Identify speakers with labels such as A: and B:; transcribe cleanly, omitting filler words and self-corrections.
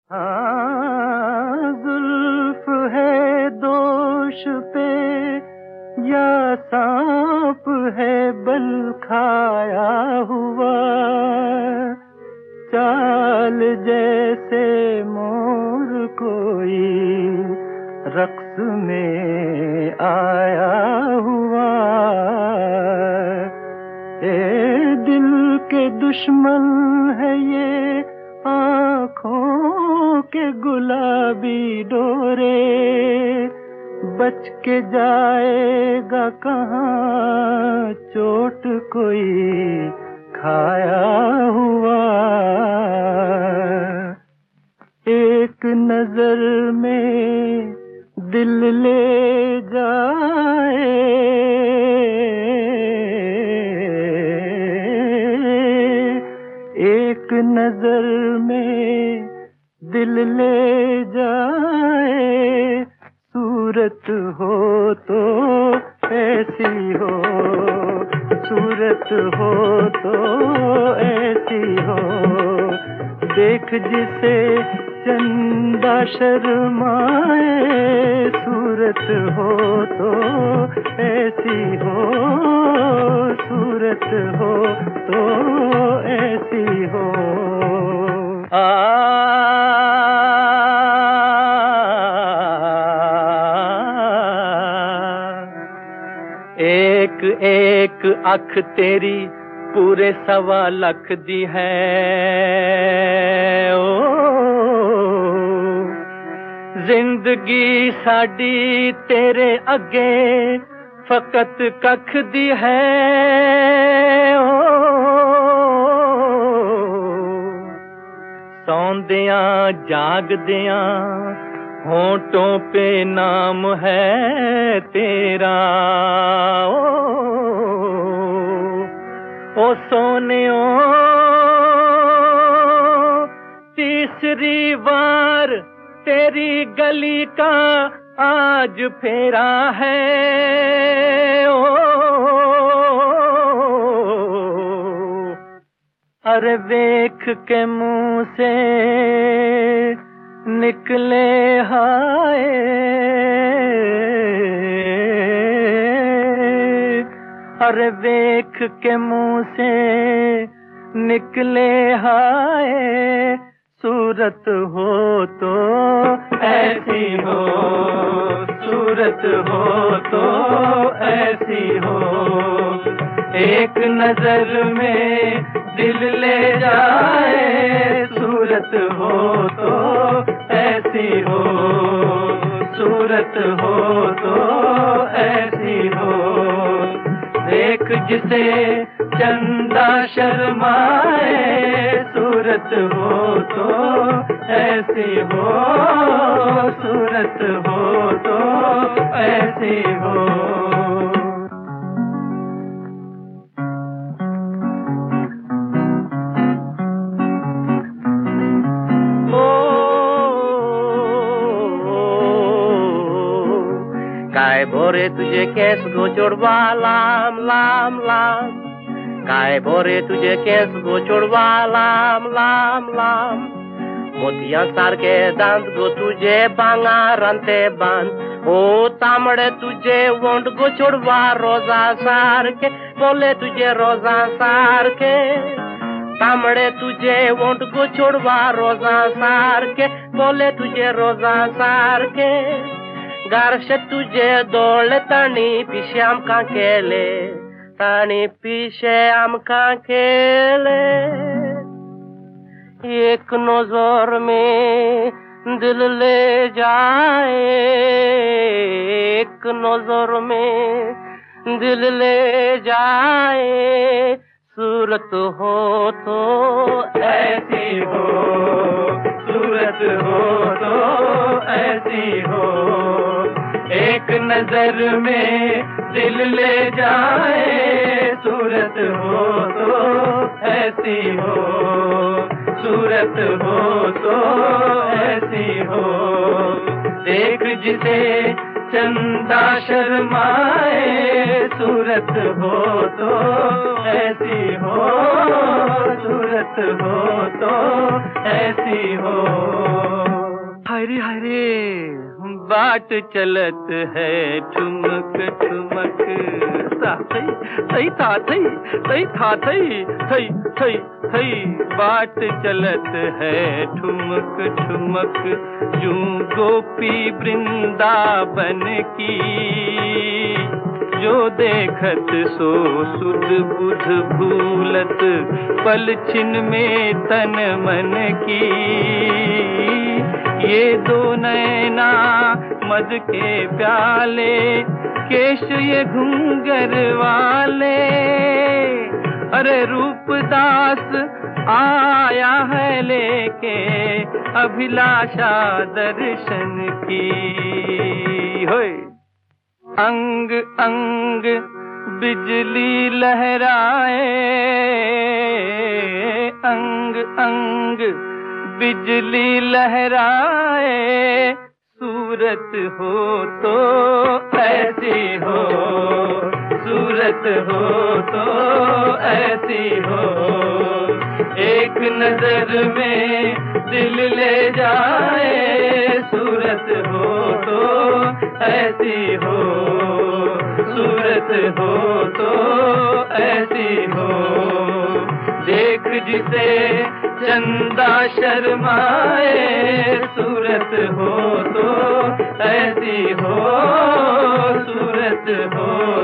A: हाँ, जुल्फ है दोष पे या सांप है बल खाया हुआ, चाल जैसे मोर कोई रक्स में आया हुआ। ए दिल के दुश्मन है ये आँखों के गुलाबी डोरे, बच के जाएगा कहाँ चोट कोई खाया हुआ। एक नजर में दिल ले जाए, एक नजर में दिल ले जाए, सूरत हो तो ऐसी हो, सूरत हो तो ऐसी हो, देख जिसे चंदा शर्माए, सूरत हो तो ऐसी हो, सूरत हो तो ऐसी हो। एक एक अख तेरी पूरे 1.25 लाख दी है, ओ जिंदगी साडी तेरे अगे फकत कख दी है, ओ सौंदियां जागदियां होंठों पे नाम है तेरा, ओ सोनियो तीसरी बार तेरी गली का आज फेरा है, ओ अरे देख के मुंह से निकले हाय, अरे देख के मुंह से निकले हाय, सूरत हो तो ऐसी हो, सूरत हो तो ऐसी हो, एक नजर में दिल ले जाए, सूरत हो तो ऐसी हो, सूरत हो तो ऐसी हो, देख जिसे चंदा शर्माए, सूरत हो तो ऐसी हो, सूरत हो तो ऐसी हो। काय भोरे तुझे केस गोचोडवा लाम लाम लाम, काय भोरे तुझे केस गोचोडवा लाम लाम लाम, मोतिया सारखे दांत गो तुझे भांगारांते बांध, ओ तांबडे तुझे वोंट गोचोडवा रोजा सारखे, बोले तुझे रोजा सारखे, तांबडे तुझे वोंट गोचोडवा रोजा सारखे, बोले तुझे रोजा सारखे, गारशे तुझे दोळे ताणी पिशे आमकां केले, ताणी पिशे आमकां केले, एक नजर में दिल ले जाए, एक नजर में दिल ले जाए, सूरत हो तो ऐसी हो, सूरत हो तो ऐसी हो, एक नजर में दिल ले जाए, सूरत हो तो ऐसी हो, सूरत हो तो ऐसी हो, देख जिसे चंदा शर्माए, सूरत हो तो ऐसी हो, सूरत हो तो ऐसी हो।
B: हाय रे बाट चलत है ठुमक ठुमक थई था थई बाट चलत है ठुमक ठुमक यूं गोपी वृंदावन की जो देखत सो सुध बुध भूलत पल छिन में तन मन की ये दो नैना मद के प्याले केश ये घूंगर वाले अरे रूपदास आया है लेके अभिलाषा दर्शन की होय अंग अंग बिजली लहराए अंग अंग बिजली लहराए सूरत हो तो ऐसी हो सूरत हो तो ऐसी हो एक नजर में दिल ले जाए सूरत हो तो ऐसी हो सूरत हो तो ऐसी हो देख जिसे चंदा शर्माए सूरत हो तो ऐसी हो सूरत हो